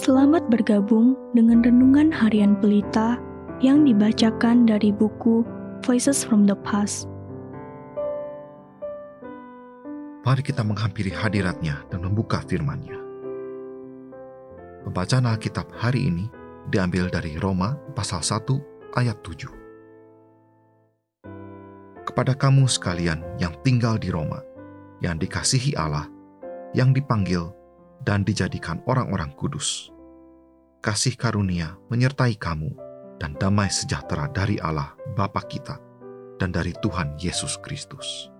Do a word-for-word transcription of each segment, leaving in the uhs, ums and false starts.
Selamat bergabung dengan Renungan Harian Pelita yang dibacakan dari buku Voices from the Past. Mari kita menghampiri hadirat-Nya dan membuka firman-Nya. Pembacaan Alkitab hari ini diambil dari Roma pasal satu ayat tujuh. Kepada kamu sekalian yang tinggal di Roma, yang dikasihi Allah, yang dipanggil dan dijadikan orang-orang kudus. Kasih karunia menyertai kamu dan damai sejahtera dari Allah Bapa kita dan dari Tuhan Yesus Kristus.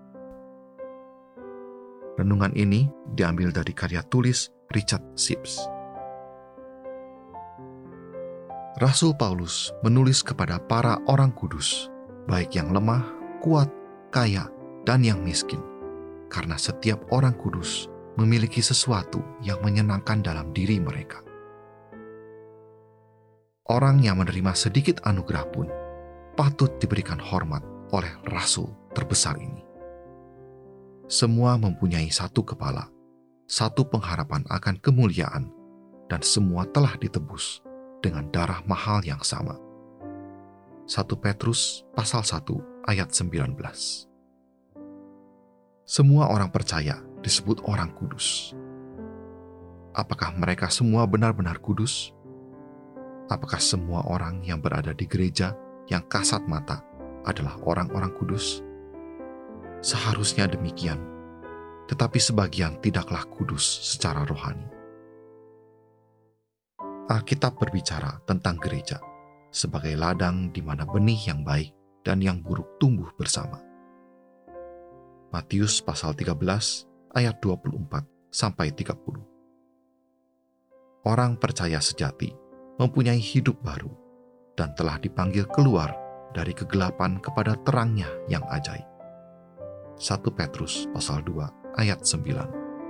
Renungan ini diambil dari karya tulis Richard Sibbes. Rasul Paulus menulis kepada para orang kudus, baik yang lemah, kuat, kaya, dan yang miskin, karena setiap orang kudus memiliki sesuatu yang menyenangkan dalam diri mereka. Orang yang menerima sedikit anugerah pun patut diberikan hormat oleh Rasul terbesar ini. Semua mempunyai satu kepala, satu pengharapan akan kemuliaan, dan semua telah ditebus dengan darah mahal yang sama. satu Petrus pasal satu ayat sembilan belas. Semua orang percaya disebut orang kudus. Apakah mereka semua benar-benar kudus? Apakah semua orang yang berada di gereja yang kasat mata adalah orang-orang kudus? Seharusnya demikian, tetapi sebagian tidaklah kudus secara rohani. Alkitab berbicara tentang gereja sebagai ladang di mana benih yang baik dan yang buruk tumbuh bersama. Matius pasal tiga belas ayat dua puluh empat sampai tiga puluh. Orang percaya sejati mempunyai hidup baru dan telah dipanggil keluar dari kegelapan kepada terangnya yang ajaib. satu Petrus pasal dua ayat sembilan.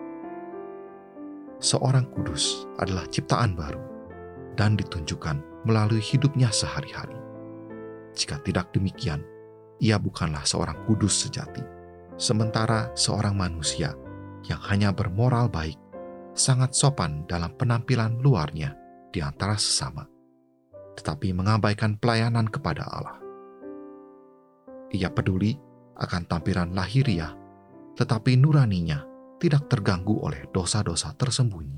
Seorang kudus adalah ciptaan baru dan ditunjukkan melalui hidupnya sehari-hari. Jika tidak demikian, ia bukanlah seorang kudus sejati. Sementara seorang manusia yang hanya bermoral baik, sangat sopan dalam penampilan luarnya di antara sesama, tetapi mengabaikan pelayanan kepada Allah. Ia peduli akan tampilan lahiriah, tetapi nuraninya tidak terganggu oleh dosa-dosa tersembunyi.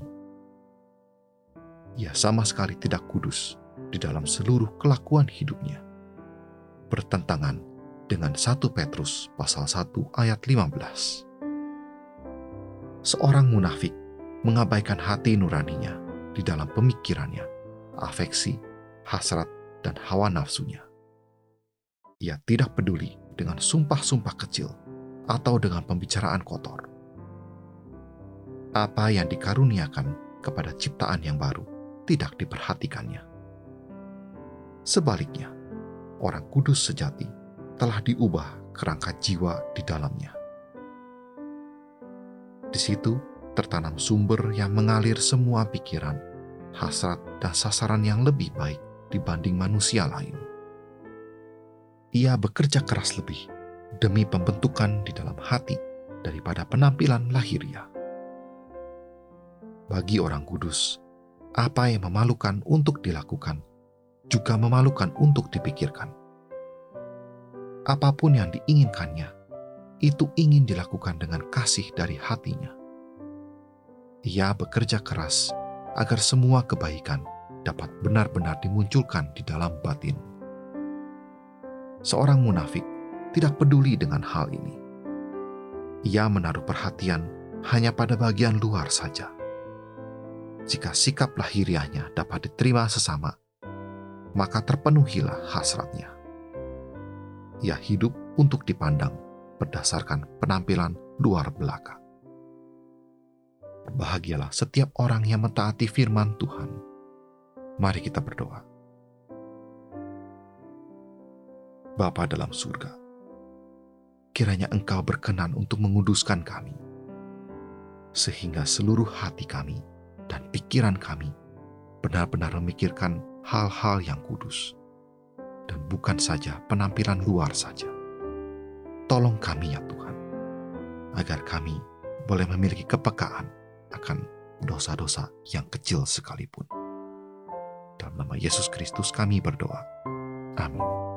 Ia sama sekali tidak kudus di dalam seluruh kelakuan hidupnya, bertentangan dengan satu Petrus pasal satu ayat lima belas. Seorang munafik mengabaikan hati nuraninya di dalam pemikirannya, afeksi, hasrat, dan hawa nafsunya. Ia tidak peduli dengan sumpah-sumpah kecil atau dengan pembicaraan kotor. Apa yang dikaruniakan kepada ciptaan yang baru tidak diperhatikannya. Sebaliknya, orang kudus sejati telah diubah kerangka jiwa di dalamnya. Di situ tertanam sumber yang mengalir semua pikiran, hasrat, dan sasaran yang lebih baik dibanding manusia lain. Ia bekerja keras lebih demi pembentukan di dalam hati daripada penampilan lahiriah. Bagi orang kudus, apa yang memalukan untuk dilakukan juga memalukan untuk dipikirkan. Apapun yang diinginkannya, itu ingin dilakukan dengan kasih dari hatinya. Ia bekerja keras agar semua kebaikan dapat benar-benar dimunculkan di dalam batin. Seorang munafik tidak peduli dengan hal ini. Ia menaruh perhatian hanya pada bagian luar saja. Jika sikap lahiriahnya dapat diterima sesama, maka terpenuhilah hasratnya. Ia hidup untuk dipandang berdasarkan penampilan luar belaka. Berbahagialah setiap orang yang mentaati firman Tuhan. Mari kita berdoa. Bapa dalam surga, kiranya Engkau berkenan untuk menguduskan kami, sehingga seluruh hati kami dan pikiran kami benar-benar memikirkan hal-hal yang kudus, dan bukan saja penampilan luar saja. Tolong kami ya Tuhan, agar kami boleh memiliki kepekaan akan dosa-dosa yang kecil sekalipun. Dalam nama Yesus Kristus kami berdoa. Amin.